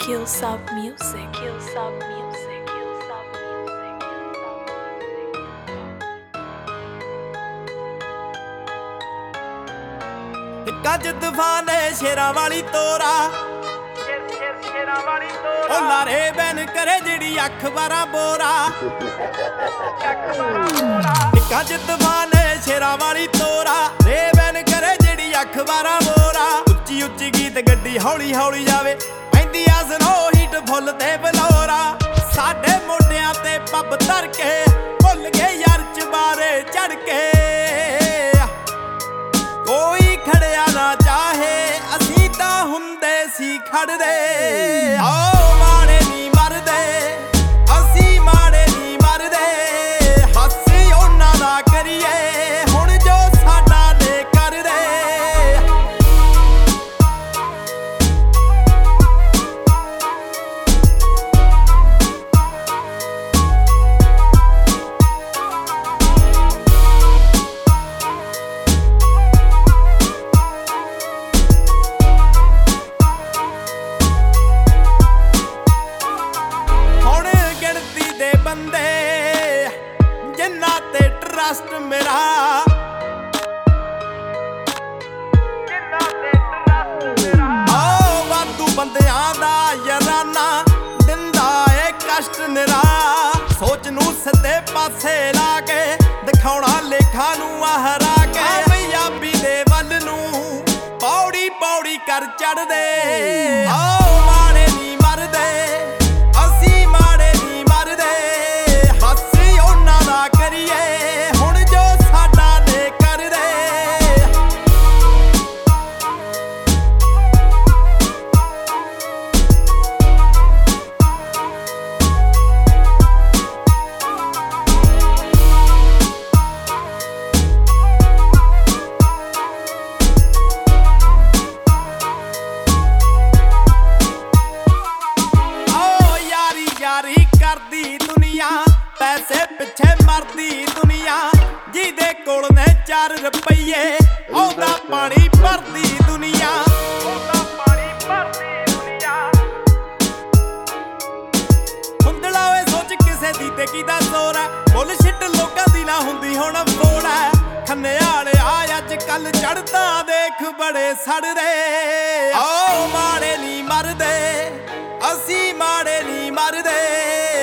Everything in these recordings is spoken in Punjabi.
Killsop Music, Killsop Music, Killsop Music, Killsop Music. ਗੱਜ ਤੂਫਾਨ ਸ਼ੇਰਾਂ ਵਾਲੀ ਤੋਰਾ ਉਹ ਲਾਰੇ ਬੈਨ ਕਰੇ ਜਿਹੜੀ ਅੱਖ 12 ਬੋਰਾ ਗੱਜ ਤੂਫਾਨ ਸ਼ੇਰਾਂ ਵਾਲੀ ਤੋਰਾ ਰੇ ਬੈਨ ਕਰੇ ਜਿਹੜੀ ਅੱਖ 12 ਬੋਰਾ ਉੱਚੀ ਉੱਚੀ ਗੀਤ ਗੱਡੀ ਹੌਲੀ ਹੌਲੀ ਜਾਵੇ ਪੈਂਦੀ ਆ ਸਨੋ ਹੀਟ ਫੁੱਲ ਤੇ ਬਲੌਰਾ ਸਾਡੇ ਮੋਢਿਆਂ ਤੇ ਪੱਬ ਧਰ ਕੇ ਭੁੱਲ ਗਏ ਯਾਰ ਚਬਾਰੇ ਚੜ ਕੇ ਕੋਈ ਖੜਿਆ ਨਾ ਚਾਹੇ ਅਸੀਂ ਤਾਂ ਹੁੰਦੇ ਸੀ ਖੜਦੇ ਓ ਮਾੜੇ ਨਹੀਂ ਮਰਦੇ ਅਸੀਂ ਮਾੜੇ ਨਹੀਂ ਮਰਦੇ ਹਾਸੀ ਉਹਨਾਂ ਦਾ ਕਰੀਏ ਹੁਣ ਜੋ ਸਾਡਾ ਨੇ ਕਰਦੇ ਬੰਦੇ ਜਿੰਨਾ ਤੇ ਟਰਸਟ ਮੇਰਾ ਓ ਵਾਧੂ ਬੰਦਿਆਂ ਦਾ ਯਾਰਾਨਾ ਦਿੰਦਾ ਏ ਕਸ਼ਟ ਨਿਰਾ ਸੋਚ ਨੂੰ ਸਿੱਧੇ ਪਾਸੇ ਲਾ ਕੇ ਦਿਖਾਉਣਾ ਲੇਖਾਂ ਨੂੰ ਹਰਾ ਕੇ ਪੰਜਾਬੀ ਦੇ ਵੱਲ ਨੂੰ ਪੌੜੀ ਪੌੜੀ ਕਰ ਚੜਦੇ ਓ ਮਾੜੇ ਨਹੀਂ ਮਰਦੇ ਕਰਦੀ ਦੁਨੀਆ ਪੈਸੇ ਪਿੱਛੇ ਮਰਦੀ ਦੁਨੀਆ ਜਿਹਦੇ ਕੋਲ ਨੇ 4 ਰੁਪਈਏ ਉਹਦਾ ਪਾਣੀ ਭਰਦੀ ਦੁਨੀਆ ਹੁੰਦਲਾ ਓਏ ਸੋਚ ਕਿਸੇ ਦੀ ਤੇ ਕਿਦਾ ਜ਼ੋਰ ਹੈ ਮੁੱਲ ਛਿੱਟ ਲੋਕਾਂ ਦੀ ਨਾ ਹੁੰਦੀ ਹੁਣ ਫੋੜ ਹੈ ਖੰਨੇ ਵਾਲਿਆ ਅੱਜ ਕੱਲ ਚੜਦਾ ਦੇਖ ਬੜੇ ਸੜਦੇ ਓ ਮਾੜੇ ਨਹੀਂ ਮਰਦੇ ਅਸੀਂ ਮਾੜੇ ਨਹੀਂ ਮਰਦੇ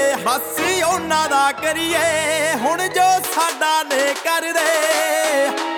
ਹਾਸੀ ਉਹਨਾਂ ਦਾ ਕਰੀਏ ਹੁਣ ਜੋ ਸਾਡਾ ਨੇ ਕਰਦੇ